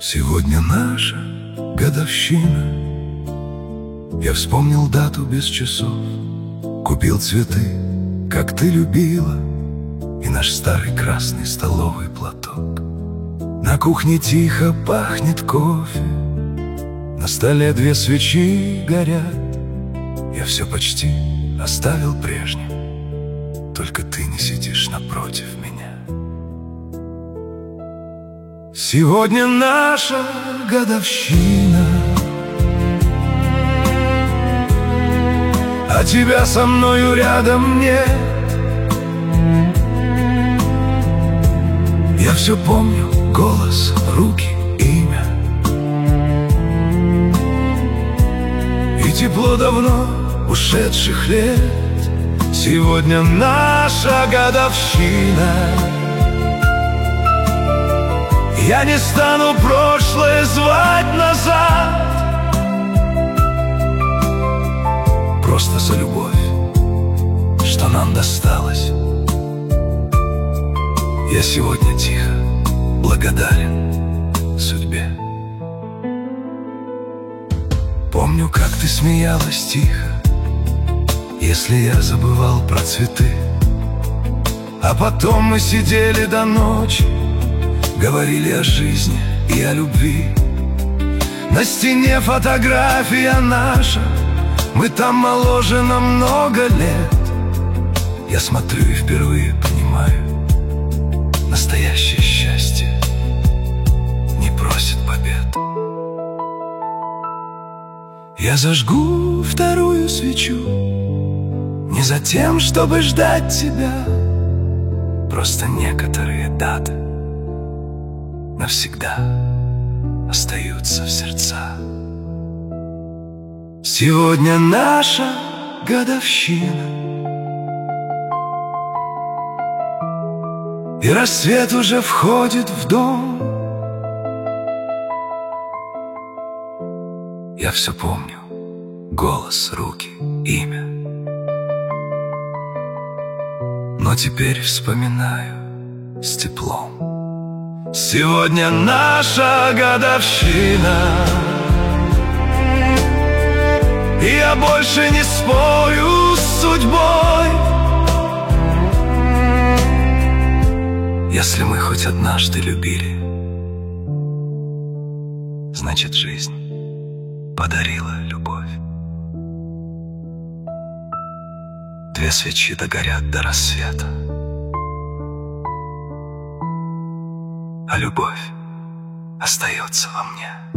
Сегодня наша годовщина. Я вспомнил дату без часов, купил цветы, как ты любила, и наш старый красный столовый платок. На кухне тихо пахнет кофе, на столе 2 свечи горят. Я все почти оставил прежним, только ты не сидишь напротив меня. Сегодня наша годовщина, а тебя со мною рядом нет. Я все помню: голос, руки, имя и тепло давно ушедших лет. Сегодня наша годовщина. Я не стану прошлое звать назад, просто за любовь, что нам досталось. Я сегодня тихо благодарен судьбе. Помню, как ты смеялась тихо, если я забывал про цветы. А потом мы сидели до ночи, говорили о жизни и о любви. На стене фотография наша, мы там моложе на много лет. Я смотрю и впервые понимаю: настоящее счастье не просит побед. Я зажгу 2-ю свечу не за тем, чтобы ждать тебя. Просто некоторые даты навсегда остаются в сердца. Сегодня наша годовщина, и рассвет уже входит в дом. Я все помню: голос, руки, имя. Но теперь вспоминаю с теплом. Сегодня наша годовщина, и я больше не спорю с судьбой. Если мы хоть однажды любили, значит, жизнь подарила любовь. 2 свечи догорят до рассвета, а любовь остается во мне.